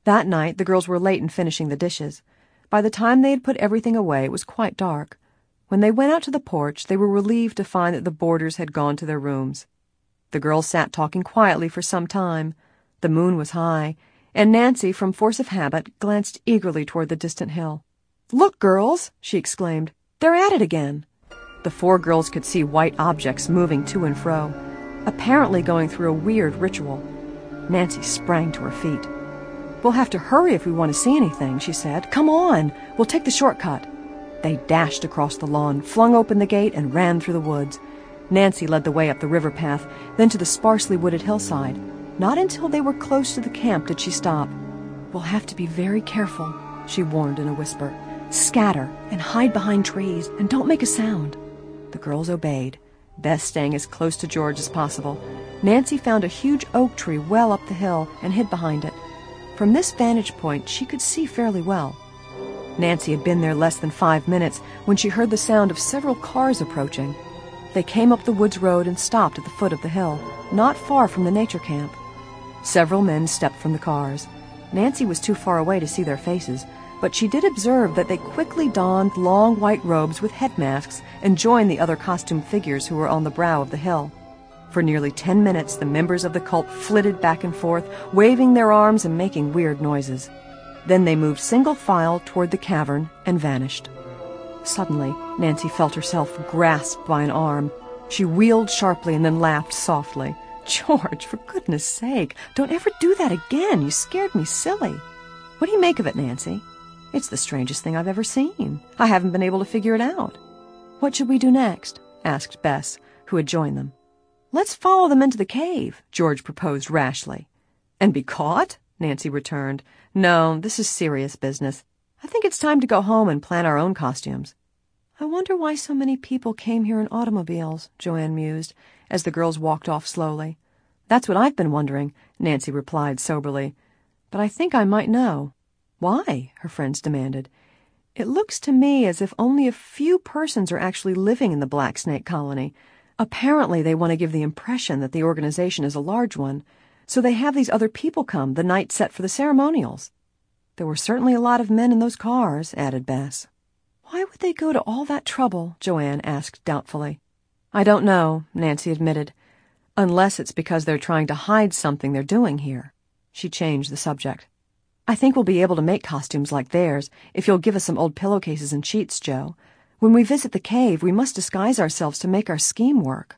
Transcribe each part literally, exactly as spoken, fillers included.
That night, the girls were late in finishing the dishes. By the time they had put everything away, it was quite dark. When they went out to the porch, they were relieved to find that the boarders had gone to their rooms. The girls sat talking quietly for some time. The moon was high, and Nancy, from force of habit, glanced eagerly toward the distant hill. "Look, girls!" she exclaimed. "They're at it again." The four girls could see white objects moving to and fro, apparently going through a weird ritual. Nancy sprang to her feet. "We'll have to hurry if we want to see anything," she said. "Come on! We'll take the shortcut." They dashed across the lawn, flung open the gate, and ran through the woods. Nancy led the way up the river path, then to the sparsely wooded hillside. Not until they were close to the camp did she stop. "We'll have to be very careful," she warned in a whisper. "Scatter and hide behind trees, and don't make a sound." The girls obeyed, Bess staying as close to George as possible. Nancy found a huge oak tree well up the hill and hid behind it. From this vantage point, she could see fairly well. Nancy had been there less than five minutes when she heard the sound of several cars approaching. They came up the woods road and stopped at the foot of the hill, not far from the nature camp. Several men stepped from the cars. Nancy was too far away to see their faces, but she did observe that they quickly donned long white robes with head masks and joined the other costumed figures who were on the brow of the hill. For nearly ten minutes, the members of the cult flitted back and forth, waving their arms and making weird noises. Then they moved single file toward the cavern and vanished. Suddenly, Nancy felt herself grasped by an arm. She wheeled sharply and then laughed softly. "George, for goodness sake, don't ever do that again. You scared me silly." "What do you make of it, Nancy?" "It's the strangest thing I've ever seen. I haven't been able to figure it out." "What should we do next?" asked Bess, who had joined them. "Let's follow them into the cave," George proposed rashly. "And be caught?" Nancy returned. "No, this is serious business. I think it's time to go home and plan our own costumes." "I wonder why so many people came here in automobiles," Joanne mused, as the girls walked off slowly. "That's what I've been wondering," Nancy replied soberly. "But I think I might know." "Why?" her friends demanded. "It looks to me as if only a few persons are actually living in the Black Snake colony. Apparently they want to give the impression that the organization is a large one, so they have these other people come the night set for the ceremonials." "There were certainly a lot of men in those cars," added Bess. "Why would they go to all that trouble?" Joanne asked doubtfully. "I don't know," Nancy admitted, "unless it's because they're trying to hide something they're doing here." She changed the subject. "I think we'll be able to make costumes like theirs if you'll give us some old pillowcases and sheets, Joe. When we visit the cave, we must disguise ourselves to make our scheme work."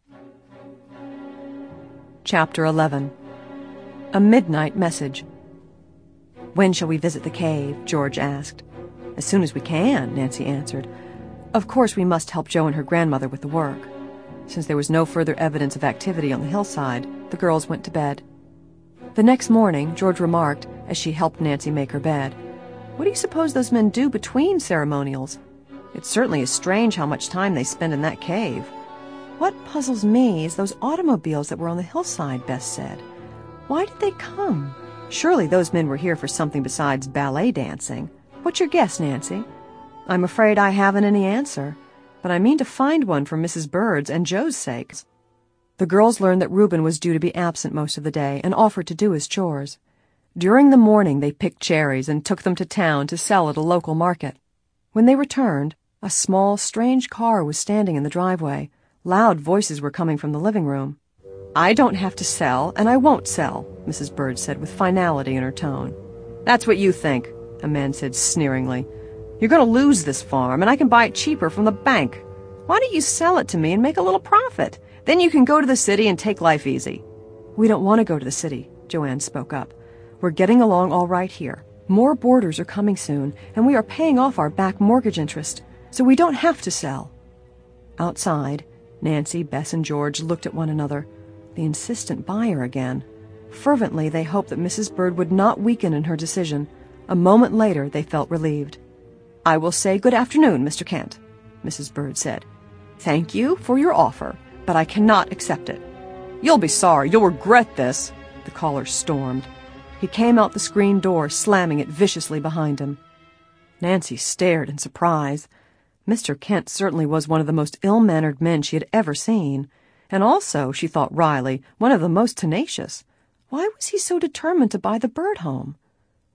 Chapter eleven. A Midnight Message. "When shall we visit the cave?" George asked. "As soon as we can," Nancy answered. "Of course we must help Jo and her grandmother with the work." Since there was no further evidence of activity on the hillside, the girls went to bed. The next morning, George remarked, as she helped Nancy make her bed, "What do you suppose those men do between ceremonials? It certainly is strange how much time they spend in that cave." "What puzzles me is those automobiles that were on the hillside," Bess said. "Why did they come? Surely those men were here for something besides ballet dancing. What's your guess, Nancy?" "I'm afraid I haven't any answer, but I mean to find one for Missus Bird's and Joe's sakes." The girls learned that Reuben was due to be absent most of the day and offered to do his chores. During the morning they picked cherries and took them to town to sell at a local market. When they returned, a small, strange car was standing in the driveway. Loud voices were coming from the living room. "I don't have to sell, and I won't sell," Missus Bird said with finality in her tone. "That's what you think," a man said sneeringly. "You're going to lose this farm, and I can buy it cheaper from the bank. Why don't you sell it to me and make a little profit? Then you can go to the city and take life easy." "We don't want to go to the city," Joanne spoke up. "We're getting along all right here. More boarders are coming soon, and we are paying off our back mortgage interest, so we don't have to sell." Outside, Nancy, Bess, and George looked at one another. The insistent buyer again. Fervently, they hoped that Missus Bird would not weaken in her decision. A moment later, they felt relieved. "I will say good afternoon, Mister Kent," Missus Bird said. "Thank you for your offer, but I cannot accept it." "You'll be sorry. You'll regret this," the caller stormed. He came out the screen door, slamming it viciously behind him. Nancy stared in surprise. Mister Kent certainly was one of the most ill-mannered men she had ever seen, and also, she thought wryly, one of the most tenacious. Why was he so determined to buy the Bird home?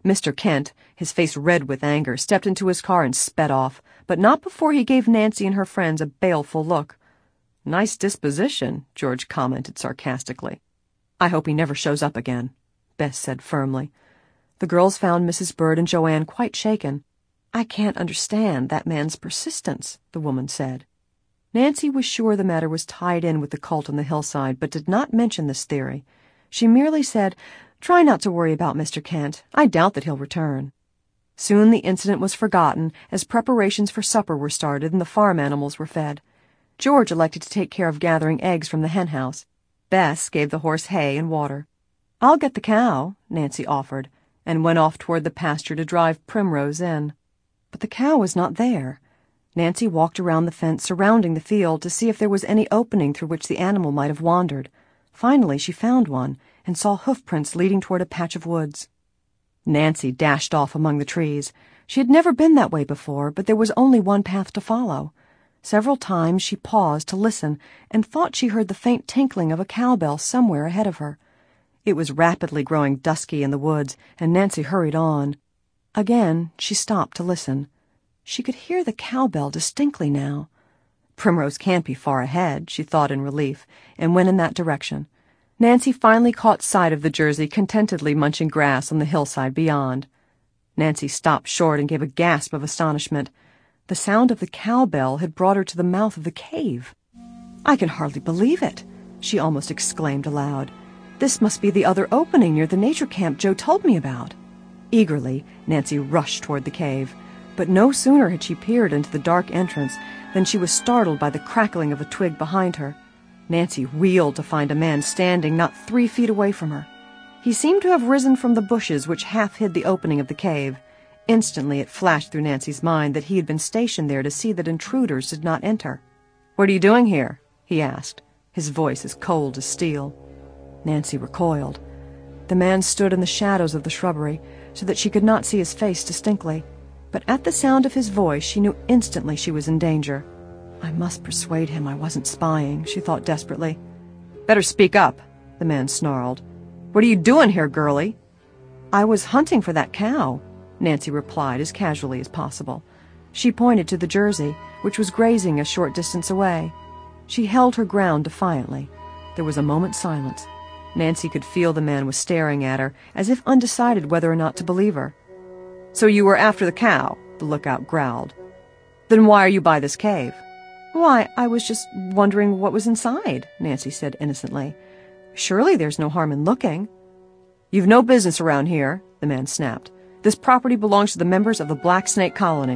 Mister Kent, his face red with anger, stepped into his car and sped off, but not before he gave Nancy and her friends a baleful look. "Nice disposition," George commented sarcastically. "I hope he never shows up again," Bess said firmly. The girls found Missus Bird and Joanne quite shaken. "I can't understand that man's persistence," the woman said. Nancy was sure the matter was tied in with the cult on the hillside, but did not mention this theory. She merely said, "Try not to worry about Mister Kent. I doubt that he'll return." Soon the incident was forgotten as preparations for supper were started and the farm animals were fed. George elected to take care of gathering eggs from the hen house. Bess gave the horse hay and water. "I'll get the cow," Nancy offered, and went off toward the pasture to drive Primrose in. But the cow was not there. Nancy walked around the fence surrounding the field to see if there was any opening through which the animal might have wandered. Finally she found one and saw hoofprints leading toward a patch of woods. Nancy dashed off among the trees. She had never been that way before, but there was only one path to follow. Several times she paused to listen and thought she heard the faint tinkling of a cowbell somewhere ahead of her. It was rapidly growing dusky in the woods, and Nancy hurried on. Again she stopped to listen. She could hear the cowbell distinctly now. Primrose can't be far ahead, she thought in relief, and went in that direction. Nancy finally caught sight of the Jersey contentedly munching grass on the hillside beyond. Nancy stopped short and gave a gasp of astonishment. The sound of the cowbell had brought her to the mouth of the cave. "I can hardly believe it," she almost exclaimed aloud. "This must be the other opening near the nature camp Joe told me about." Eagerly, Nancy rushed toward the cave, but no sooner had she peered into the dark entrance than she was startled by the crackling of a twig behind her. Nancy wheeled to find a man standing not three feet away from her. He seemed to have risen from the bushes which half hid the opening of the cave. Instantly it flashed through Nancy's mind that he had been stationed there to see that intruders did not enter. "What are you doing here?" he asked, his voice as cold as steel. Nancy recoiled. The man stood in the shadows of the shrubbery, so that she could not see his face distinctly. But at the sound of his voice she knew instantly she was in danger. "I must persuade him I wasn't spying," she thought desperately. "Better speak up," the man snarled. "What are you doing here, girlie?" "I was hunting for that cow," Nancy replied as casually as possible. She pointed to the Jersey, which was grazing a short distance away. She held her ground defiantly. There was a moment's silence. Nancy could feel the man was staring at her, as if undecided whether or not to believe her. "So you were after the cow?" the lookout growled. "Then why are you by this cave?" "Why, I was just wondering what was inside," Nancy said innocently. "Surely there's no harm in looking." "You've no business around here," the man snapped. "This property belongs to the members of the Black Snake Colony."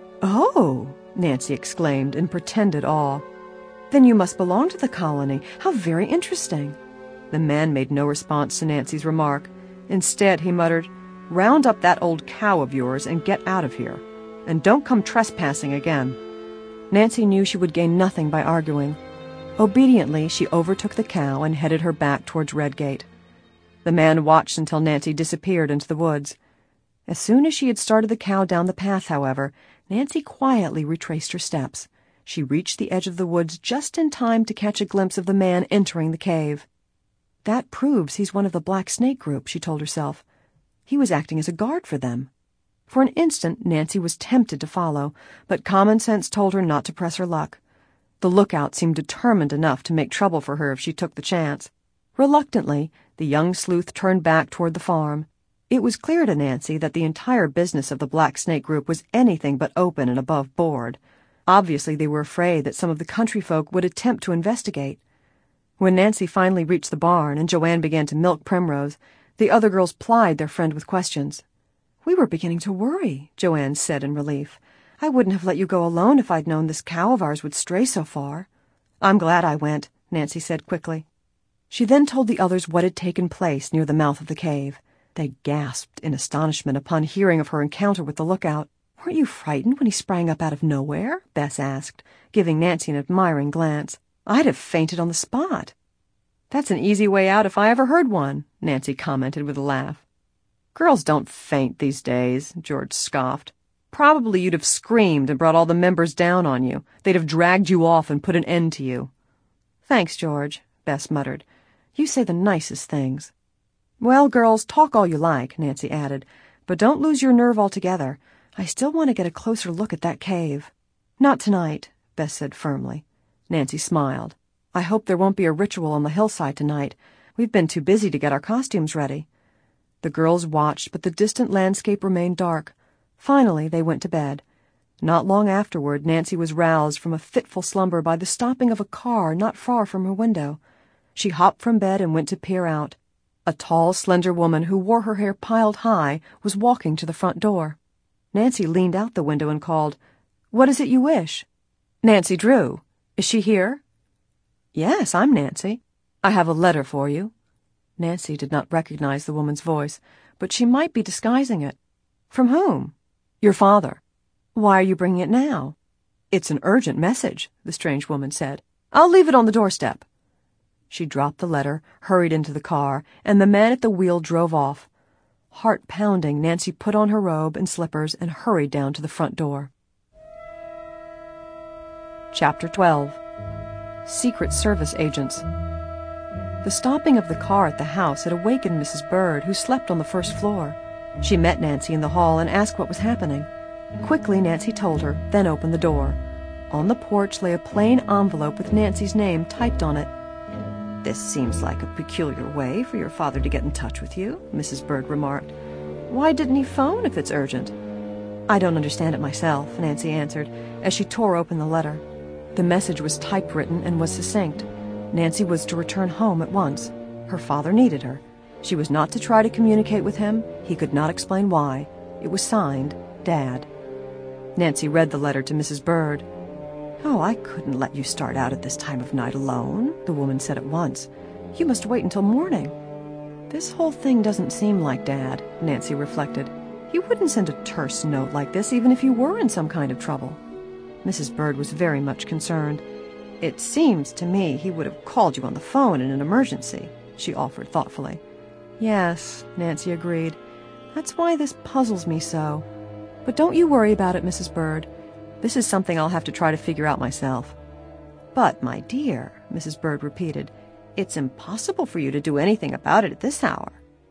"Oh!" Nancy exclaimed in pretended awe. "Then you must belong to the colony. How very interesting." The man made no response to Nancy's remark. Instead, he muttered, "Round up that old cow of yours and get out of here. And don't come trespassing again." Nancy knew she would gain nothing by arguing. Obediently, she overtook the cow and headed her back towards Redgate. The man watched until Nancy disappeared into the woods. As soon as she had started the cow down the path, however, Nancy quietly retraced her steps. She reached the edge of the woods just in time to catch a glimpse of the man entering the cave. "That proves he's one of the Black Snake group," she told herself. He was acting as a guard for them. For an instant, Nancy was tempted to follow, but common sense told her not to press her luck. The lookout seemed determined enough to make trouble for her if she took the chance. Reluctantly, the young sleuth turned back toward the farm. It was clear to Nancy that the entire business of the Black Snake group was anything but open and above board. Obviously, they were afraid that some of the country folk would attempt to investigate. When Nancy finally reached the barn and Joanne began to milk Primrose, the other girls plied their friend with questions. "We were beginning to worry," Joanne said in relief. "I wouldn't have let you go alone if I'd known this cow of ours would stray so far." "I'm glad I went," Nancy said quickly. She then told the others what had taken place near the mouth of the cave. They gasped in astonishment upon hearing of her encounter with the lookout. "Weren't you frightened when he sprang up out of nowhere?" Bess asked, giving Nancy an admiring glance. "I'd have fainted on the spot." "That's an easy way out if I ever heard one," Nancy commented with a laugh. "Girls don't faint these days," George scoffed. "Probably you'd have screamed and brought all the members down on you. They'd have dragged you off and put an end to you." "Thanks, George," Bess muttered. "You say the nicest things." "Well, girls, talk all you like," Nancy added, But don't lose your nerve altogether. I still want to get a closer look at that cave." "Not tonight," Bess said firmly. Nancy smiled. "I hope there won't be a ritual on the hillside tonight. We've been too busy to get our costumes ready." The girls watched, but the distant landscape remained dark. Finally, they went to bed. Not long afterward, Nancy was roused from a fitful slumber by the stopping of a car not far from her window. She hopped from bed and went to peer out. A tall, slender woman who wore her hair piled high was walking to the front door. Nancy leaned out the window and called, "What is it you wish?" "Nancy Drew. Is she here?" "Yes, I'm Nancy. I have a letter for you." Nancy did not recognize the woman's voice, but she might be disguising it. "From whom?" "Your father." "Why are you bringing it now?" "It's an urgent message," the strange woman said. "I'll leave it on the doorstep." She dropped the letter, hurried into the car, and the man at the wheel drove off. Heart pounding, Nancy put on her robe and slippers and hurried down to the front door. Chapter twelve. Secret Service Agents. The stopping of the car at the house had awakened Missus Bird, who slept on the first floor. She met Nancy in the hall and asked what was happening. Quickly, Nancy told her, then opened the door. On the porch lay a plain envelope with Nancy's name typed on it. "This seems like a peculiar way for your father to get in touch with you," Missus Bird remarked. "Why didn't he phone if it's urgent?" "I don't understand it myself," Nancy answered, as she tore open the letter. The message was typewritten and was succinct. Nancy was to return home at once. Her father needed her. She was not to try to communicate with him. He could not explain why. It was signed, Dad. Nancy read the letter to Missus Bird. "Oh, I couldn't let you start out at this time of night alone," the woman said at once. "You must wait until morning." "This whole thing doesn't seem like Dad," Nancy reflected. "He wouldn't send a terse note like this even if you were in some kind of trouble." Missus Bird was very much concerned. "It seems to me he would have called you on the phone in an emergency," she offered thoughtfully. "Yes," Nancy agreed. "That's why this puzzles me so. But don't you worry about it, Missus Bird. This is something I'll have to try to figure out myself." "But, my dear," Missus Bird repeated, "it's impossible for you to do anything about it at this hour."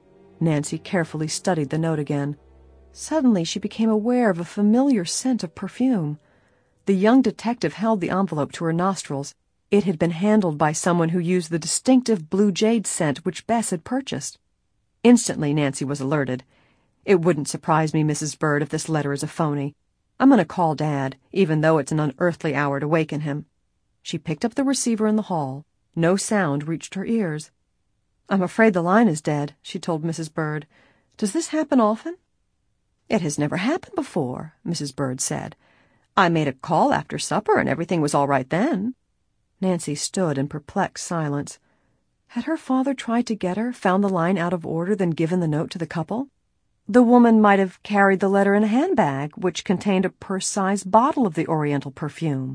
Nancy carefully studied the note again. Suddenly she became aware of a familiar scent of perfume. The young detective held the envelope to her nostrils. It had been handled by someone who used the distinctive blue jade scent which Bess had purchased. Instantly Nancy was alerted. "It wouldn't surprise me, Missus Bird, if this letter is a phony. I'm going to call Dad, even though it's an unearthly hour to waken him." She picked up the receiver in the hall. No sound reached her ears. "I'm afraid the line is dead," she told Missus Bird. "Does this happen often?" "It has never happened before," Missus Bird said. "I made a call after supper and everything was all right then." Nancy stood in perplexed silence. Had her father tried to get her, found the line out of order, then given the note to the couple? The woman might have carried the letter in a handbag, which contained a purse-sized bottle of the Oriental perfume.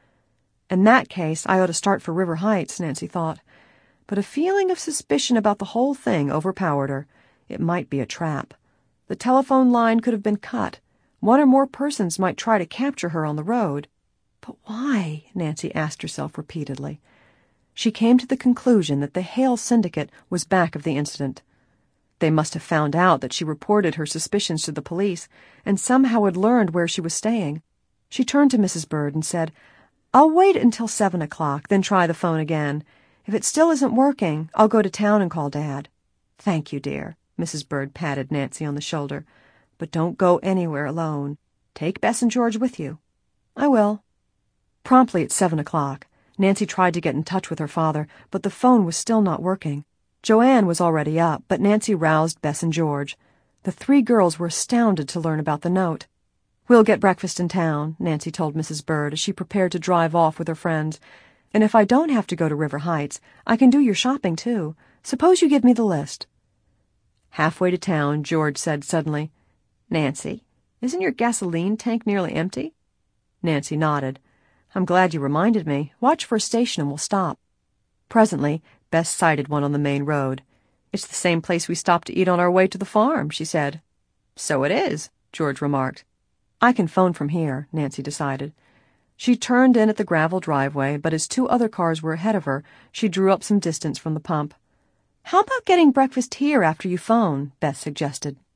In that case, I ought to start for River Heights, Nancy thought. But a feeling of suspicion about the whole thing overpowered her. It might be a trap. The telephone line could have been cut. One or more persons might try to capture her on the road. But why? Nancy asked herself repeatedly. She came to the conclusion that the Hale Syndicate was back of the incident. They must have found out that she reported her suspicions to the police and somehow had learned where she was staying. She turned to Missus Bird and said, "I'll wait until seven o'clock, then try the phone again. If it still isn't working, I'll go to town and call Dad." "Thank you, dear." Missus Bird patted Nancy on the shoulder. "But don't go anywhere alone. Take Bess and George with you." "I will." Promptly at seven o'clock, Nancy tried to get in touch with her father, but the phone was still not working. Joanne was already up, but Nancy roused Bess and George. The three girls were astounded to learn about the note. "We'll get breakfast in town," Nancy told Missus Bird as she prepared to drive off with her friends. "And if I don't have to go to River Heights, I can do your shopping, too. Suppose you give me the list." Halfway to town, George said suddenly, "Nancy, isn't your gasoline tank nearly empty?" Nancy nodded. "I'm glad you reminded me. Watch for a station and we'll stop." Presently, Bess sighted one on the main road. "It's the same place we stopped to eat on our way to the farm," she said. "So it is," George remarked. "I can phone from here," Nancy decided. She turned in at the gravel driveway, but as two other cars were ahead of her, she drew up some distance from the pump. "How about getting breakfast here after you phone?" Beth suggested.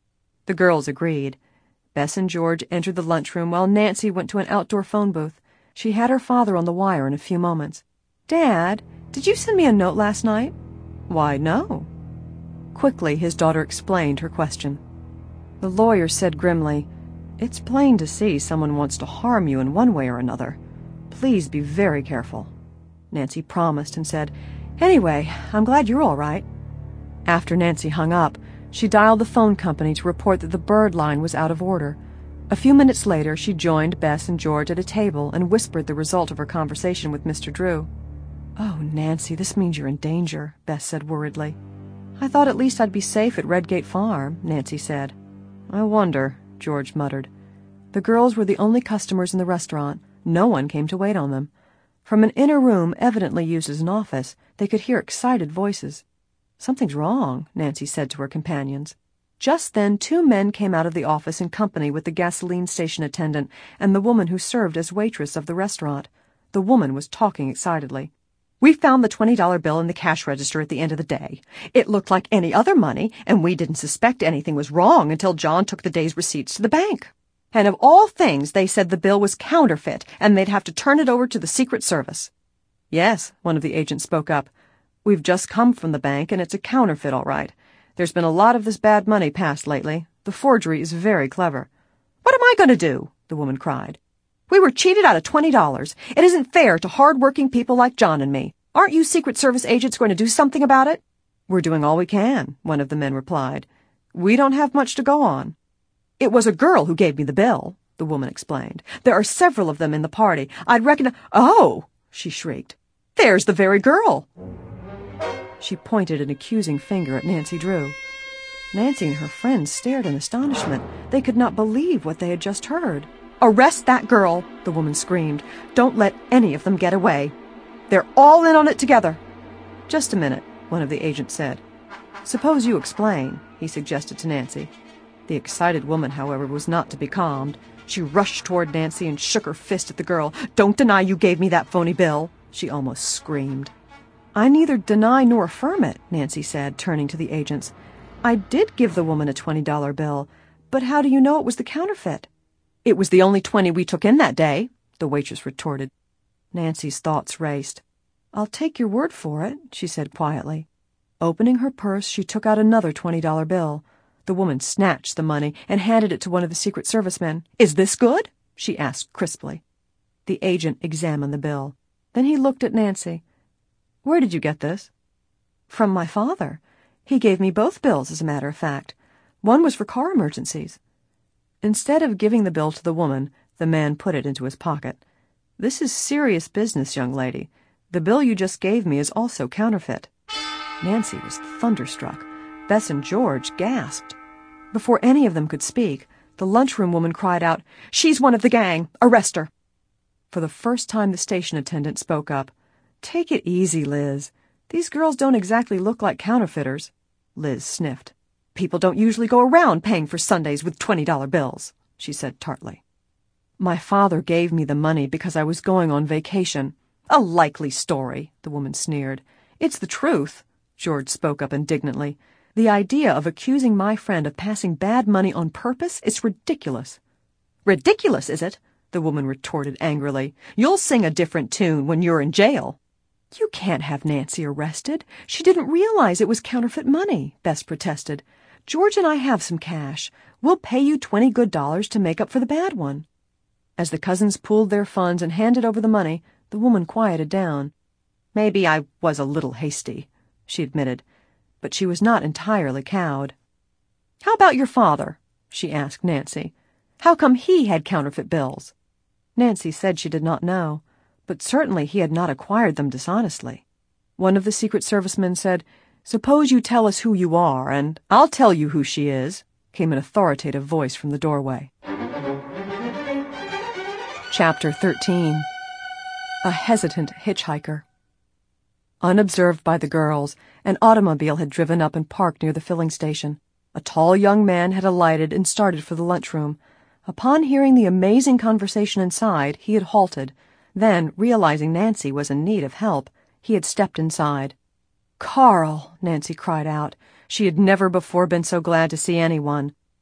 The girls agreed. Bess and George entered the lunchroom while Nancy went to an outdoor phone booth. She had her father on the wire in a few moments. "Dad, did you send me a note last night?" "Why, no." Quickly, his daughter explained her question. The lawyer said grimly, "It's plain to see someone wants to harm you in one way or another. Please be very careful." Nancy promised and said, "Anyway, I'm glad you're all right." After Nancy hung up, she dialed the phone company to report that the bird line was out of order. A few minutes later, she joined Bess and George at a table and whispered the result of her conversation with Mister Drew. "Oh, Nancy, this means you're in danger," Bess said worriedly. "I thought at least I'd be safe at Redgate Farm," Nancy said. "I wonder," George muttered. The girls were the only customers in the restaurant. No one came to wait on them. From an inner room, evidently used as an office, they could hear excited voices. "Something's wrong," Nancy said to her companions. Just then two men came out of the office in company with the gasoline station attendant and the woman who served as waitress of the restaurant. The woman was talking excitedly. "We found the twenty dollar bill in the cash register at the end of the day. It looked like any other money, and we didn't suspect anything was wrong until John took the day's receipts to the bank. And of all things, they said the bill was counterfeit, and they'd have to turn it over to the Secret Service." "Yes," one of the agents spoke up. "We've just come from the bank, and it's a counterfeit, all right. There's been a lot of this bad money passed lately. The forgery is very clever." "What am I going to do?" the woman cried. "We were cheated out of twenty dollars. It isn't fair to hard-working people like John and me. Aren't you Secret Service agents going to do something about it?" "We're doing all we can," one of the men replied. "We don't have much to go on." "It was a girl who gave me the bill," the woman explained. "There are several of them in the party. I'd reckon—" "Oh!" she shrieked. "There's the very girl." She pointed an accusing finger at Nancy Drew. Nancy and her friends stared in astonishment. They could not believe what they had just heard. "Arrest that girl," the woman screamed. "Don't let any of them get away. They're all in on it together." "Just a minute," one of the agents said. "Suppose you explain," he suggested to Nancy. The excited woman, however, was not to be calmed. She rushed toward Nancy and shook her fist at the girl. "Don't deny you gave me that phony bill," she almost screamed. "I neither deny nor affirm it," Nancy said, turning to the agents. "I did give the woman a twenty dollar bill, but how do you know it was the counterfeit?" "It was the only twenty we took in that day," the waitress retorted. Nancy's thoughts raced. "I'll take your word for it," she said quietly. Opening her purse, she took out another twenty dollar bill. The woman snatched the money and handed it to one of the Secret Service men. "Is this good?" she asked crisply. The agent examined the bill. Then he looked at Nancy. "Where did you get this?" "From my father. He gave me both bills, as a matter of fact. One was for car emergencies." Instead of giving the bill to the woman, the man put it into his pocket. "This is serious business, young lady. The bill you just gave me is also counterfeit." Nancy was thunderstruck. Bess and George gasped. Before any of them could speak, the lunchroom woman cried out, "She's one of the gang! Arrest her!" For the first time, the station attendant spoke up. "Take it easy, Liz. These girls don't exactly look like counterfeiters." Liz sniffed. "People don't usually go around paying for Sundays with twenty dollar bills," she said tartly. "My father gave me the money because I was going on vacation." "A likely story," the woman sneered. "It's the truth," George spoke up indignantly. "The idea of accusing my friend of passing bad money on purpose is ridiculous." "Ridiculous, is it?" the woman retorted angrily. "You'll sing a different tune when you're in jail." "You can't have Nancy arrested. She didn't realize it was counterfeit money," Bess protested. "George and I have some cash. We'll pay you twenty good dollars to make up for the bad one." As the cousins pooled their funds and handed over the money, the woman quieted down. "Maybe I was a little hasty," she admitted, but she was not entirely cowed. "How about your father?" she asked Nancy. "How come he had counterfeit bills?" Nancy said she did not know, but certainly he had not acquired them dishonestly. One of the Secret Service men said, "Suppose you tell us who you are, and I'll tell you who she is," came an authoritative voice from the doorway. Chapter thirteen. A Hesitant Hitchhiker. Unobserved by the girls, an automobile had driven up and parked near the filling station. A tall young man had alighted and started for the lunchroom. Upon hearing the amazing conversation inside, he had halted. Then, realizing Nancy was in need of help, he had stepped inside. "Carl!" Nancy cried out. She had never before been so glad to see anyone.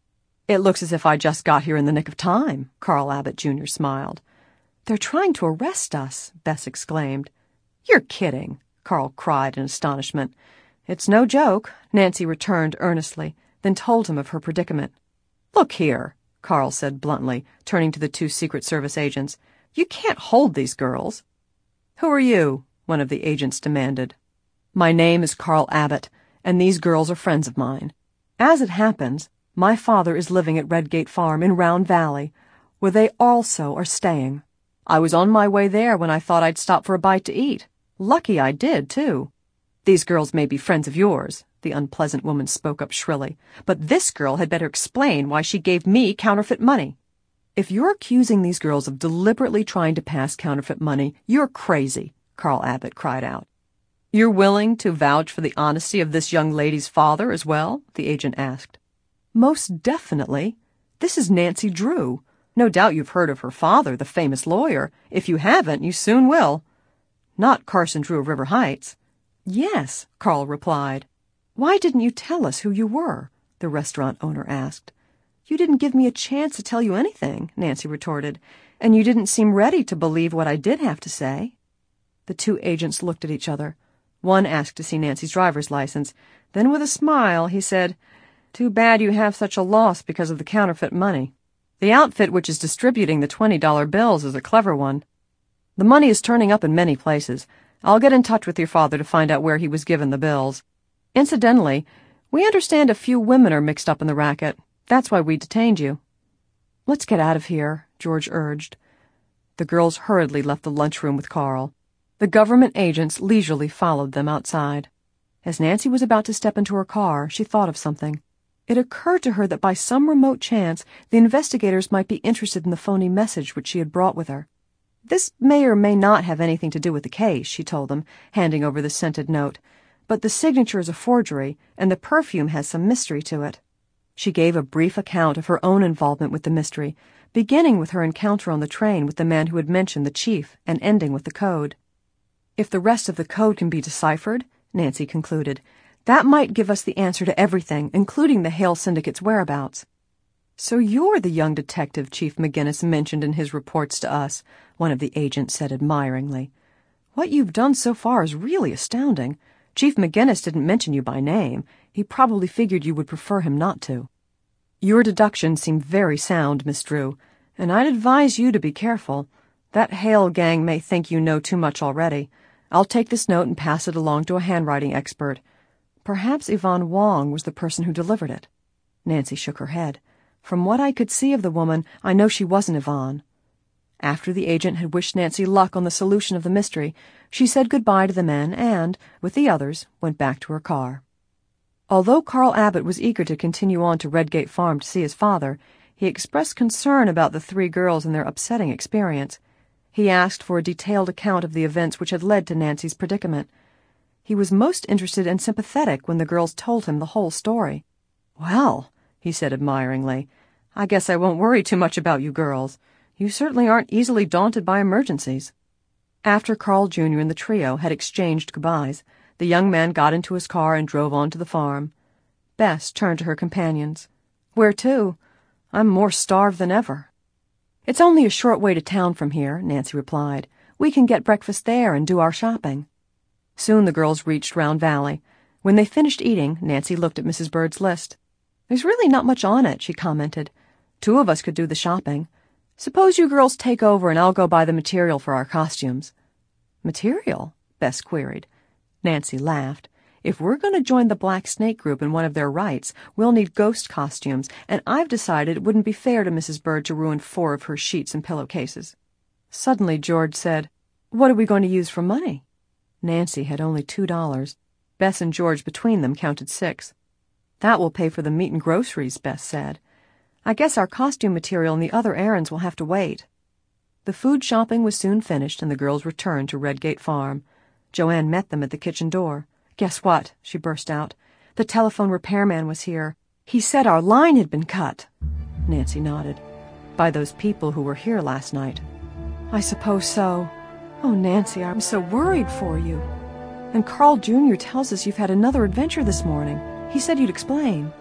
It looks as if I just got here in the nick of time, Carl Abbott Junior smiled. They're trying to arrest us, Bess exclaimed. You're kidding, Carl cried in astonishment. It's no joke, Nancy returned earnestly, then told him of her predicament. Look here, Carl said bluntly, turning to the two Secret Service agents. You can't hold these girls. Who are you? One of the agents demanded. My name is Carl Abbott, and these girls are friends of mine. As it happens, my father is living at Redgate Farm in Round Valley, where they also are staying. I was on my way there when I thought I'd stop for a bite to eat. Lucky I did, too. These girls may be friends of yours, the unpleasant woman spoke up shrilly, but this girl had better explain why she gave me counterfeit money. If you're accusing these girls of deliberately trying to pass counterfeit money, you're crazy, Carl Abbott cried out. You're willing to vouch for the honesty of this young lady's father as well? The agent asked. Most definitely. This is Nancy Drew. No doubt you've heard of her father, the famous lawyer. If you haven't, you soon will. Not Carson Drew of River Heights. Yes, Carl replied. Why didn't you tell us who you were? The restaurant owner asked. You didn't give me a chance to tell you anything, Nancy retorted, and you didn't seem ready to believe what I did have to say. The two agents looked at each other. One asked to see Nancy's driver's license. Then with a smile, he said, Too bad you have such a loss because of the counterfeit money. The outfit which is distributing the twenty dollar bills is a clever one. The money is turning up in many places. I'll get in touch with your father to find out where he was given the bills. Incidentally, we understand a few women are mixed up in the racket. That's why we detained you. Let's get out of here, George urged. The girls hurriedly left the lunchroom with Carl. The government agents leisurely followed them outside. As Nancy was about to step into her car, she thought of something. It occurred to her that by some remote chance, the investigators might be interested in the phony message which she had brought with her. This may or may not have anything to do with the case, she told them, handing over the scented note. But the signature is a forgery, and the perfume has some mystery to it. She gave a brief account of her own involvement with the mystery, beginning with her encounter on the train with the man who had mentioned the chief and ending with the code. If the rest of the code can be deciphered, Nancy concluded, that might give us the answer to everything, including the Hale Syndicate's whereabouts. So you're the young detective Chief McGinnis mentioned in his reports to us, one of the agents said admiringly. What you've done so far is really astounding. Chief McGinnis didn't mention you by name. He probably figured you would prefer him not to. Your deductions seem very sound, Miss Drew, and I'd advise you to be careful. That Hale gang may think you know too much already. I'll take this note and pass it along to a handwriting expert. Perhaps Yvonne Wong was the person who delivered it. Nancy shook her head. From what I could see of the woman, I know she wasn't Yvonne. After the agent had wished Nancy luck on the solution of the mystery, she said goodbye to the men and, with the others, went back to her car. Although Carl Abbott was eager to continue on to Redgate Farm to see his father, he expressed concern about the three girls and their upsetting experience. He asked for a detailed account of the events which had led to Nancy's predicament. He was most interested and sympathetic when the girls told him the whole story. Well, he said admiringly, I guess I won't worry too much about you girls. You certainly aren't easily daunted by emergencies. After Carl Junior and the trio had exchanged goodbyes, the young man got into his car and drove on to the farm. Bess turned to her companions. Where to? I'm more starved than ever. It's only a short way to town from here, Nancy replied. We can get breakfast there and do our shopping. Soon the girls reached Round Valley. When they finished eating, Nancy looked at Missus Bird's list. There's really not much on it, she commented. Two of us could do the shopping. Suppose you girls take over and I'll go buy the material for our costumes. Material? Bess queried. Nancy laughed. If we're going to join the Black Snake group in one of their rites, we'll need ghost costumes, and I've decided it wouldn't be fair to Missus Bird to ruin four of her sheets and pillowcases. Suddenly George said, What are we going to use for money? Nancy had only two dollars. Bess and George between them counted six. That will pay for the meat and groceries, Bess said. I guess our costume material and the other errands will have to wait. The food shopping was soon finished, and the girls returned to Redgate Farm. Joanne met them at the kitchen door. Guess what? She burst out. The telephone repairman was here. He said our line had been cut. Nancy nodded. By those people who were here last night. I suppose so. Oh, Nancy, I'm so worried for you. And Carl Junior tells us you've had another adventure this morning. He said you'd explain.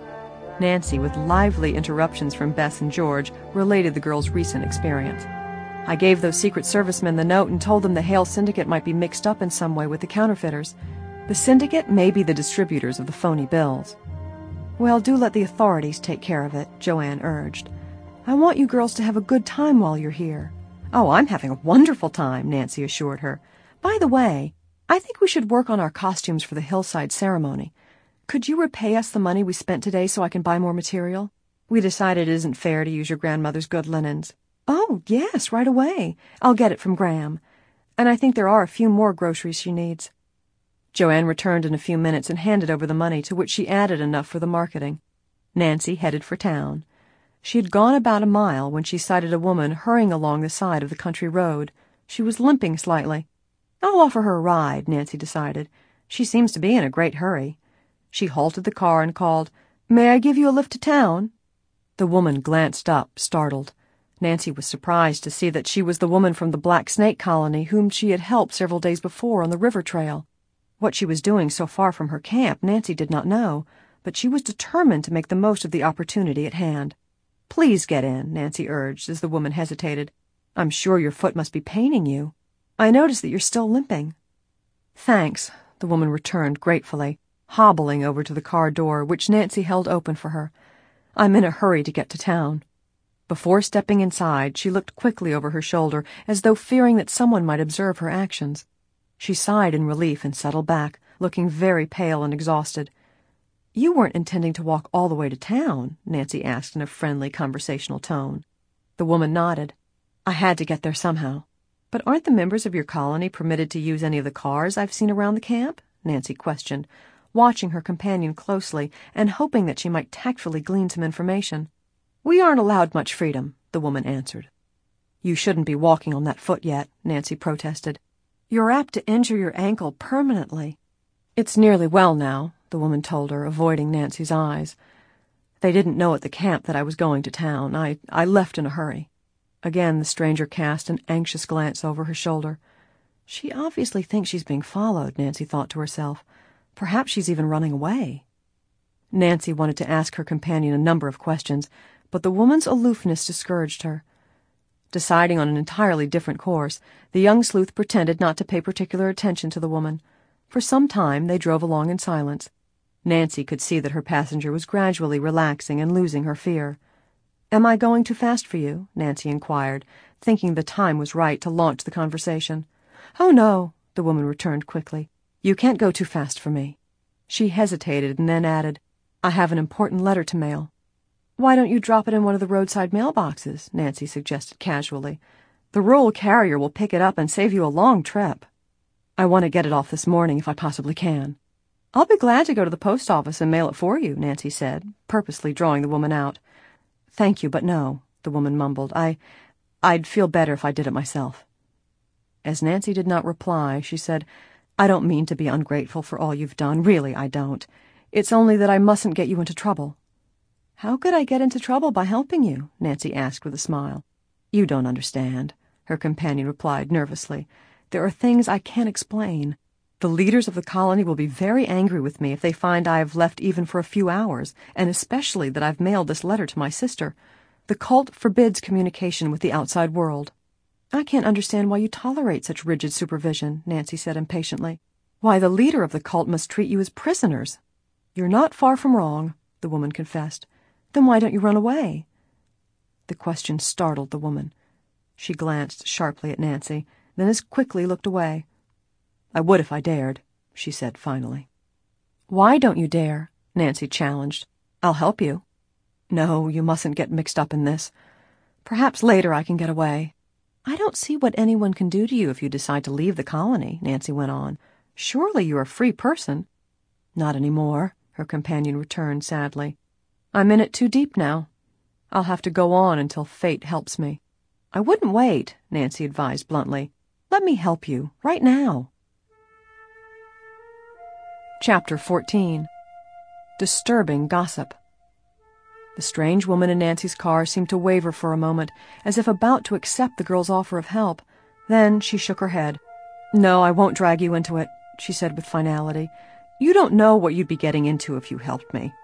Nancy, with lively interruptions from Bess and George, related the girl's recent experience. I gave those Secret Service men the note and told them the Hale Syndicate might be mixed up in some way with the counterfeiters. The syndicate may be the distributors of the phony bills. Well, do let the authorities take care of it, Joanne urged. I want you girls to have a good time while you're here. Oh, I'm having a wonderful time, Nancy assured her. By the way, I think we should work on our costumes for the hillside ceremony. Could you repay us the money we spent today so I can buy more material? We decided it isn't fair to use your grandmother's good linens. Oh, yes, right away. I'll get it from Graham. And I think there are a few more groceries she needs. Joanne returned in a few minutes and handed over the money, to which she added enough for the marketing. Nancy headed for town. She had gone about a mile when she sighted a woman hurrying along the side of the country road. She was limping slightly. I'll offer her a ride, Nancy decided. She seems to be in a great hurry. She halted the car and called, May I give you a lift to town? The woman glanced up, startled. Nancy was surprised to see that she was the woman from the Black Snake Colony whom she had helped several days before on the river trail. What she was doing so far from her camp, Nancy did not know, but she was determined to make the most of the opportunity at hand. Please get in, Nancy urged as the woman hesitated. I'm sure your foot must be paining you. I notice that you're still limping. Thanks, the woman returned gratefully, hobbling over to the car door, which Nancy held open for her. I'm in a hurry to get to town. Before stepping inside, she looked quickly over her shoulder, as though fearing that someone might observe her actions. She sighed in relief and settled back, looking very pale and exhausted. You weren't intending to walk all the way to town? Nancy asked in a friendly, conversational tone. The woman nodded. I had to get there somehow. But aren't the members of your colony permitted to use any of the cars I've seen around the camp? Nancy questioned, watching her companion closely and hoping that she might tactfully glean some information. We aren't allowed much freedom, the woman answered. You shouldn't be walking on that foot yet, Nancy protested. You're apt to injure your ankle permanently. It's nearly well now, the woman told her, avoiding Nancy's eyes. They didn't know at the camp that I was going to town. I, I left in a hurry. Again the stranger cast an anxious glance over her shoulder. She obviously thinks she's being followed, Nancy thought to herself. Perhaps she's even running away. Nancy wanted to ask her companion a number of questions, but the woman's aloofness discouraged her. Deciding on an entirely different course, the young sleuth pretended not to pay particular attention to the woman. For some time they drove along in silence. Nancy could see that her passenger was gradually relaxing and losing her fear. Am I going too fast for you? Nancy inquired, thinking the time was right to launch the conversation. Oh, no, the woman returned quickly. You can't go too fast for me. She hesitated and then added, I have an important letter to mail. Why don't you drop it in one of the roadside mailboxes? Nancy suggested casually. The rural carrier will pick it up and save you a long trip. I want to get it off this morning if I possibly can. I'll be glad to go to the post office and mail it for you, Nancy said, purposely drawing the woman out. Thank you, but no, the woman mumbled. I, I'd feel better if I did it myself. As Nancy did not reply, she said, I don't mean to be ungrateful for all you've done. Really, I don't. It's only that I mustn't get you into trouble. How could I get into trouble by helping you? Nancy asked with a smile. You don't understand, her companion replied nervously. There are things I can't explain. The leaders of the colony will be very angry with me if they find I have left even for a few hours, and especially that I've mailed this letter to my sister. The cult forbids communication with the outside world. I can't understand why you tolerate such rigid supervision, Nancy said impatiently. Why the leader of the cult must treat you as prisoners. You're not far from wrong, the woman confessed. Then why don't you run away? The question startled the woman. She glanced sharply at Nancy, then as quickly looked away. I would if I dared, she said finally. Why don't you dare? Nancy challenged. I'll help you. No, you mustn't get mixed up in this. Perhaps later I can get away. I don't see what anyone can do to you if you decide to leave the colony, Nancy went on. Surely you're a free person. Not any more, her companion returned sadly. I'm in it too deep now. I'll have to go on until fate helps me. I wouldn't wait, Nancy advised bluntly. Let me help you, right now. Chapter fourteen. Disturbing Gossip. The strange woman in Nancy's car seemed to waver for a moment, as if about to accept the girl's offer of help. Then she shook her head. No, I won't drag you into it, she said with finality. You don't know what you'd be getting into if you helped me.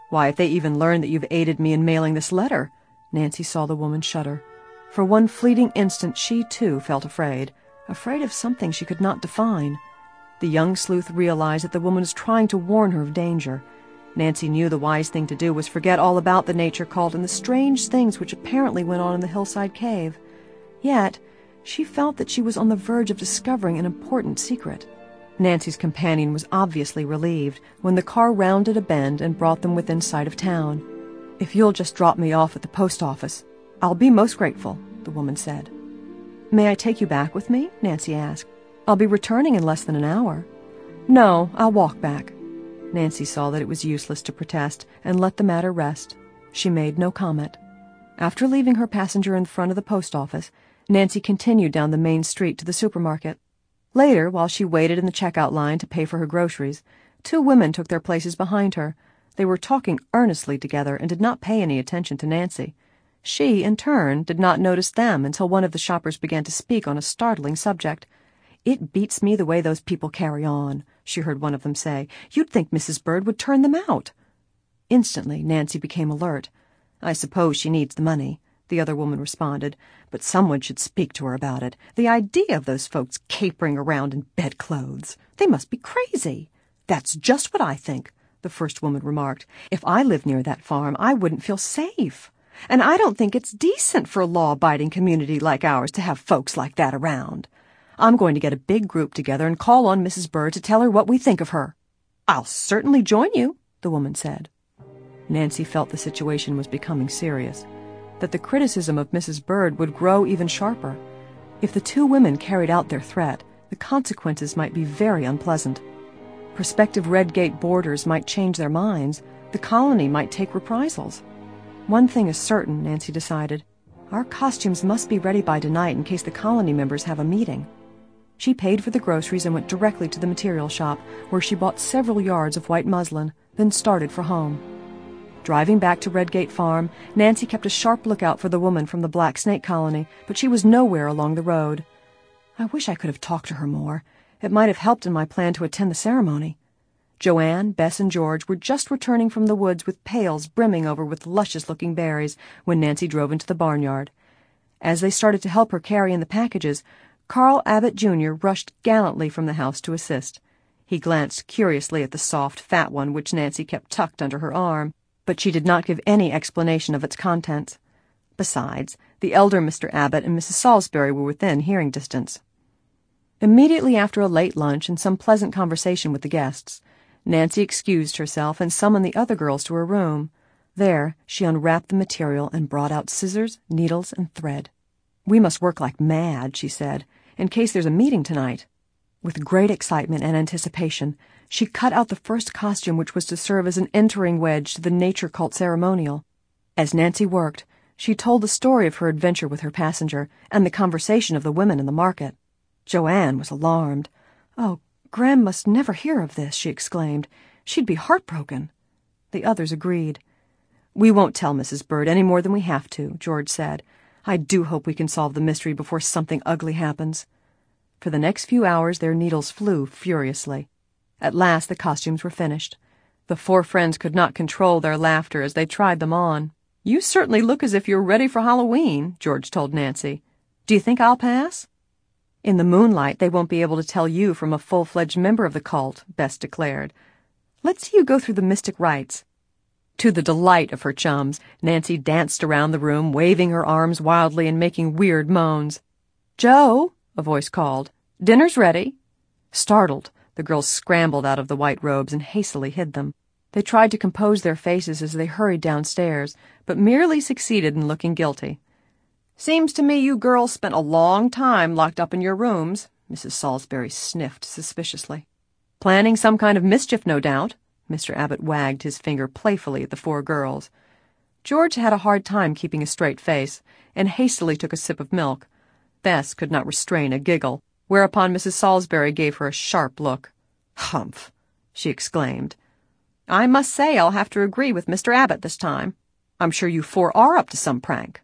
Why, if they even learn that you've aided me in mailing this letter. Nancy saw the woman shudder. For one fleeting instant she, too, felt afraid, afraid of something she could not define. The young sleuth realized that the woman was trying to warn her of danger. Nancy knew the wise thing to do was forget all about the nature cult and the strange things which apparently went on in the hillside cave. Yet, she felt that she was on the verge of discovering an important secret. Nancy's companion was obviously relieved when the car rounded a bend and brought them within sight of town. "If you'll just drop me off at the post office, I'll be most grateful," the woman said. "May I take you back with me?" Nancy asked. "I'll be returning in less than an hour." "No, I'll walk back." Nancy saw that it was useless to protest and let the matter rest. She made no comment. After leaving her passenger in front of the post office, Nancy continued down the main street to the supermarket. Later, while she waited in the checkout line to pay for her groceries, two women took their places behind her. They were talking earnestly together and did not pay any attention to Nancy. She, in turn, did not notice them until one of the shoppers began to speak on a startling subject. "It beats me the way those people carry on," she heard one of them say. "You'd think Missus Bird would turn them out." Instantly, Nancy became alert. "I suppose she needs the money," the other woman responded, "but someone should speak to her about it. The idea of those folks capering around in bedclothes. They must be crazy." "That's just what I think," the first woman remarked. "If I lived near that farm, I wouldn't feel safe. And I don't think it's decent for a law-abiding community like ours to have folks like that around. I'm going to get a big group together and call on Missus Bird to tell her what we think of her." "I'll certainly join you," the woman said. Nancy felt the situation was becoming serious, that the criticism of Missus Bird would grow even sharper. If the two women carried out their threat, the consequences might be very unpleasant. Prospective Redgate boarders might change their minds. The colony might take reprisals. One thing is certain, Nancy decided. Our costumes must be ready by tonight in case the colony members have a meeting. She paid for the groceries and went directly to the material shop, where she bought several yards of white muslin, then started for home. Driving back to Redgate Farm, Nancy kept a sharp lookout for the woman from the Black Snake Colony, but she was nowhere along the road. I wish I could have talked to her more. It might have helped in my plan to attend the ceremony. Joanne, Bess, and George were just returning from the woods with pails brimming over with luscious-looking berries when Nancy drove into the barnyard. As they started to help her carry in the packages, Carl Abbott Junior rushed gallantly from the house to assist. He glanced curiously at the soft, fat one which Nancy kept tucked under her arm, but she did not give any explanation of its contents. Besides, the elder Mister Abbott and Missus Salisbury were within hearing distance. Immediately after a late lunch and some pleasant conversation with the guests, Nancy excused herself and summoned the other girls to her room. There, she unwrapped the material and brought out scissors, needles, and thread. "We must work like mad," she said, "in case there's a meeting tonight." With great excitement and anticipation, she cut out the first costume which was to serve as an entering wedge to the nature cult ceremonial. As Nancy worked, she told the story of her adventure with her passenger and the conversation of the women in the market. Joanne was alarmed. "Oh, Graham must never hear of this," she exclaimed. "She'd be heartbroken." The others agreed. "We won't tell Missus Bird any more than we have to," George said. "I do hope we can solve the mystery before something ugly happens." For the next few hours their needles flew furiously. At last the costumes were finished. The four friends could not control their laughter as they tried them on. "You certainly look as if you're ready for Halloween," George told Nancy. "Do you think I'll pass?" "In the moonlight they won't be able to tell you from a full-fledged member of the cult," Bess declared. "Let's see you go through the mystic rites." To the delight of her chums, Nancy danced around the room, waving her arms wildly and making weird moans. "Joe," a voice called, "dinner's ready." Startled, the girls scrambled out of the white robes and hastily hid them. They tried to compose their faces as they hurried downstairs, but merely succeeded in looking guilty. "Seems to me you girls spent a long time locked up in your rooms," Missus Salisbury sniffed suspiciously. "Planning some kind of mischief, no doubt." Mister Abbott wagged his finger playfully at the four girls. George had a hard time keeping a straight face, and hastily took a sip of milk. Bess could not restrain a giggle, whereupon Missus Salisbury gave her a sharp look. "Humph!" she exclaimed. "I must say I'll have to agree with Mister Abbott this time. I'm sure you four are up to some prank."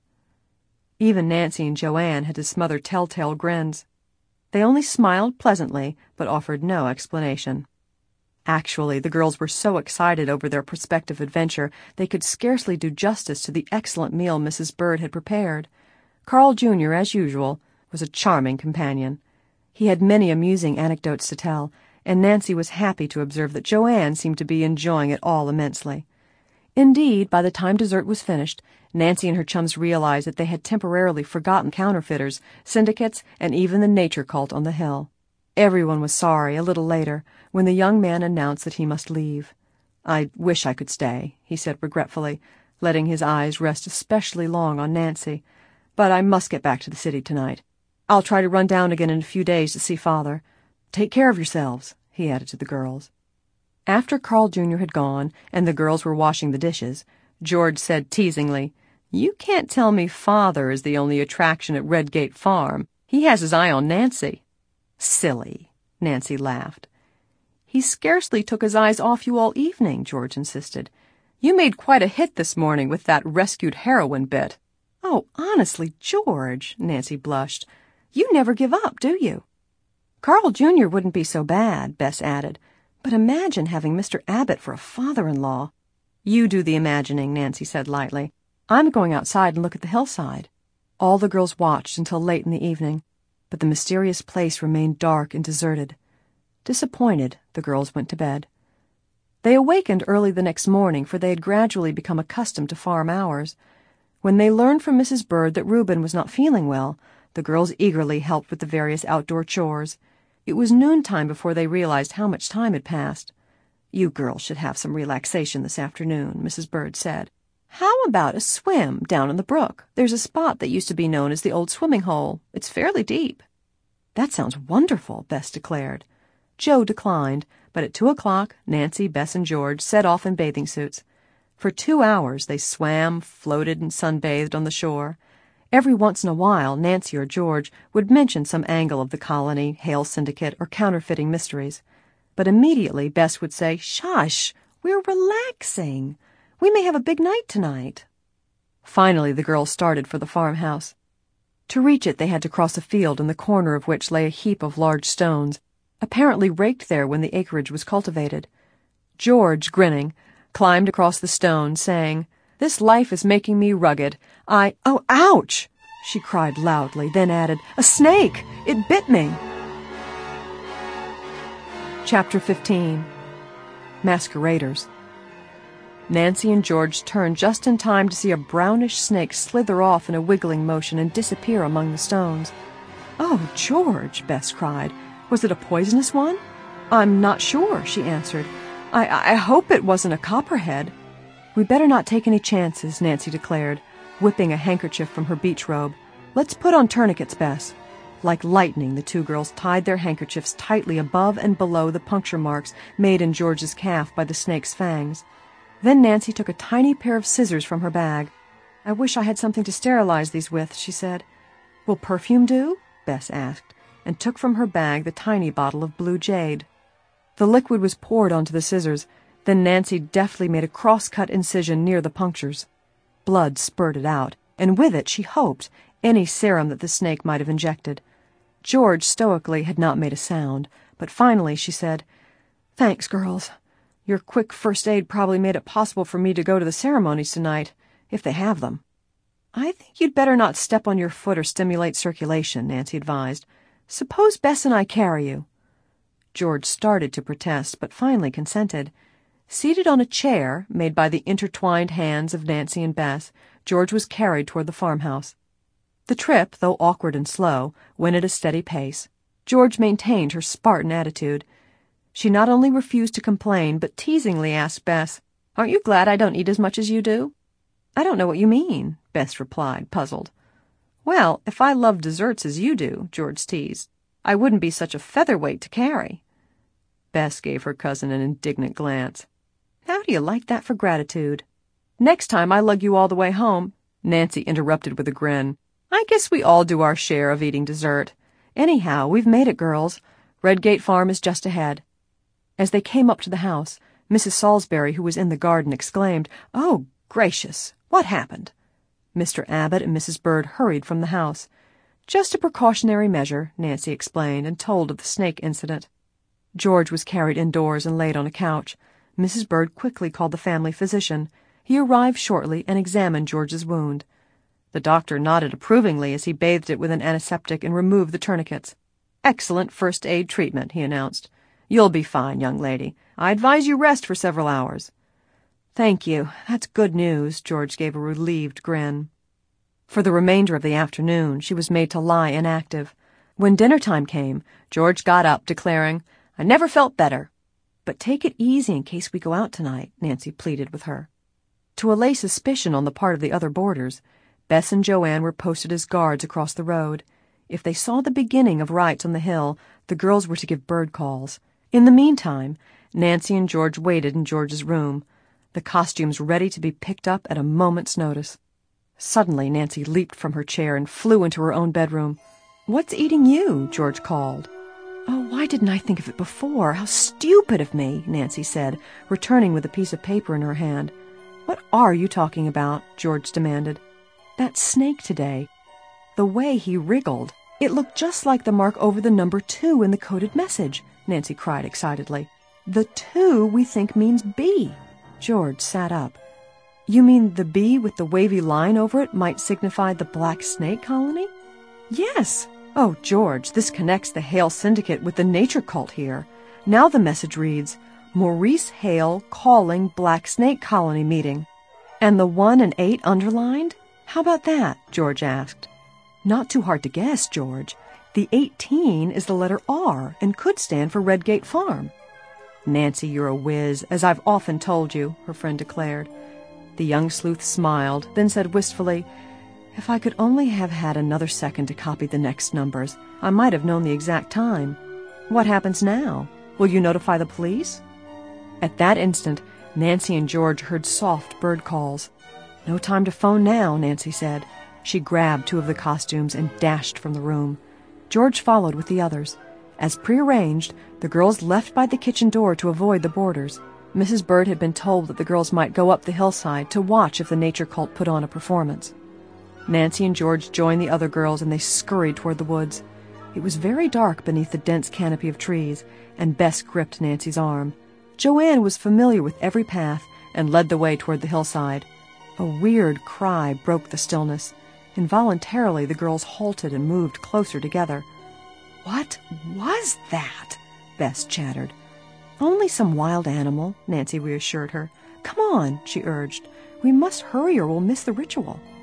Even Nancy and Joanne had to smother telltale grins. They only smiled pleasantly, but offered no explanation. Actually, the girls were so excited over their prospective adventure they could scarcely do justice to the excellent meal Missus Bird had prepared. Carl Junior, as usual, was a charming companion. He had many amusing anecdotes to tell, and Nancy was happy to observe that Joanne seemed to be enjoying it all immensely. Indeed, by the time dessert was finished, Nancy and her chums realized that they had temporarily forgotten counterfeiters, syndicates, and even the nature cult on the hill. Everyone was sorry, a little later, when the young man announced that he must leave. "I wish I could stay," he said regretfully, letting his eyes rest especially long on Nancy. "But I must get back to the city tonight. I'll try to run down again in a few days to see Father. Take care of yourselves," he added to the girls. After Carl Junior had gone, and the girls were washing the dishes, George said teasingly, "You can't tell me Father is the only attraction at Redgate Farm. He has his eye on Nancy." "Silly," Nancy laughed. "He scarcely took his eyes off you all evening," George insisted. "You made quite a hit this morning with that rescued heroine bit." "Oh, honestly, George," Nancy blushed, "you never give up, do you?" "Carl Junior wouldn't be so bad," Bess added. "But imagine having Mister Abbott for a father-in-law." "You do the imagining," Nancy said lightly. "I'm going outside and look at the hillside." All the girls watched until late in the evening, but the mysterious place remained dark and deserted. Disappointed, the girls went to bed. They awakened early the next morning, for they had gradually become accustomed to farm hours. When they learned from Missus Bird that Reuben was not feeling well, the girls eagerly helped with the various outdoor chores. It was noontime before they realized how much time had passed. "You girls should have some relaxation this afternoon," Missus Bird said. "How about a swim down in the brook? There's a spot that used to be known as the old swimming hole. It's fairly deep." "That sounds wonderful," Bess declared. Joe declined, but at two o'clock, Nancy, Bess, and George set off in bathing suits. For two hours they swam, floated, and sunbathed on the shore. Every once in a while, Nancy or George would mention some angle of the colony, Hale Syndicate, or counterfeiting mysteries. But immediately Bess would say, "Shush! We're relaxing. We may have a big night tonight." Finally, the girls started for the farmhouse. To reach it, they had to cross a field in the corner of which lay a heap of large stones, apparently raked there when the acreage was cultivated. George, grinning, climbed across the stones, saying, "This life is making me rugged. I— oh, ouch!" she cried loudly, then added, "A snake! It bit me!" Chapter fifteen. Masqueraders. Nancy and George turned just in time to see a brownish snake slither off in a wiggling motion and disappear among the stones. "Oh, George," Bess cried. "Was it a poisonous one?" "I'm not sure," she answered. I, I hope it wasn't a copperhead." "We better not take any chances," Nancy declared, whipping a handkerchief from her beach robe. "Let's put on tourniquets, Bess." Like lightning, the two girls tied their handkerchiefs tightly above and below the puncture marks made in George's calf by the snake's fangs. Then Nancy took a tiny pair of scissors from her bag. "I wish I had something to sterilize these with," she said. "Will perfume do?" Bess asked, and took from her bag the tiny bottle of blue jade. The liquid was poured onto the scissors. Then Nancy deftly made a cross-cut incision near the punctures. Blood spurted out, and with it, she hoped, any serum that the snake might have injected. George stoically had not made a sound, but finally she said, "Thanks, girls. Your quick first aid probably made it possible for me to go to the ceremonies tonight, if they have them." "I think you'd better not step on your foot or stimulate circulation," Nancy advised. "Suppose Bess and I carry you." George started to protest, but finally consented. Seated on a chair, made by the intertwined hands of Nancy and Bess, George was carried toward the farmhouse. The trip, though awkward and slow, went at a steady pace. George maintained her Spartan attitude. She not only refused to complain, but teasingly asked Bess, "Aren't you glad I don't eat as much as you do?" "I don't know what you mean," Bess replied, puzzled. "Well, if I loved desserts as you do," George teased, "I wouldn't be such a featherweight to carry." Bess gave her cousin an indignant glance. "How do you like that for gratitude?" "Next time I lug you all the way home," Nancy interrupted with a grin. "I guess we all do our share of eating dessert. Anyhow, we've made it, girls. Redgate Farm is just ahead." As they came up to the house, Missus Salisbury, who was in the garden, exclaimed, "Oh, gracious! What happened?" Mister Abbott and Missus Bird hurried from the house. "Just a precautionary measure," Nancy explained, and told of the snake incident. George was carried indoors and laid on a couch. Missus Bird quickly called the family physician. He arrived shortly and examined George's wound. The doctor nodded approvingly as he bathed it with an antiseptic and removed the tourniquets. "Excellent first-aid treatment," he announced. "You'll be fine, young lady. I advise you rest for several hours." "Thank you. That's good news." George gave a relieved grin. For the remainder of the afternoon, she was made to lie inactive. When dinner time came, George got up, declaring, "I never felt better." "But take it easy in case we go out tonight," Nancy pleaded with her. To allay suspicion on the part of the other boarders, Bess and Joanne were posted as guards across the road. If they saw the beginning of riots on the hill, the girls were to give bird calls. In the meantime, Nancy and George waited in George's room, the costumes ready to be picked up at a moment's notice. Suddenly, Nancy leaped from her chair and flew into her own bedroom. "What's eating you?" George called. "Oh, why didn't I think of it before? How stupid of me," Nancy said, returning with a piece of paper in her hand. "What are you talking about?" George demanded. "That snake today. The way he wriggled. It looked just like the mark over the number two in the coded message," Nancy cried excitedly. "The two we think means B." George sat up. "You mean the B with the wavy line over it might signify the Black Snake Colony?" "Yes. Oh, George, this connects the Hale Syndicate with the nature cult here. Now the message reads, Maurice Hale calling Black Snake Colony meeting. And the one and eight underlined? How about that?" George asked. "Not too hard to guess, George. The eighteen is the letter R and could stand for Redgate Farm." "Nancy, you're a whiz, as I've often told you," her friend declared. The young sleuth smiled, then said wistfully, "If I could only have had another second to copy the next numbers, I might have known the exact time. What happens now? Will you notify the police?" At that instant, Nancy and George heard soft bird calls. "No time to phone now," Nancy said. She grabbed two of the costumes and dashed from the room. George followed with the others. As prearranged, the girls left by the kitchen door to avoid the boarders. Missus Bird had been told that the girls might go up the hillside to watch if the nature cult put on a performance. Nancy and George joined the other girls, and they scurried toward the woods. It was very dark beneath the dense canopy of trees, and Bess gripped Nancy's arm. Joanne was familiar with every path and led the way toward the hillside. A weird cry broke the stillness. Involuntarily, the girls halted and moved closer together. "What was that?" Bess chattered. "Only some wild animal," Nancy reassured her. "Come on," she urged. "We must hurry or we'll miss the ritual."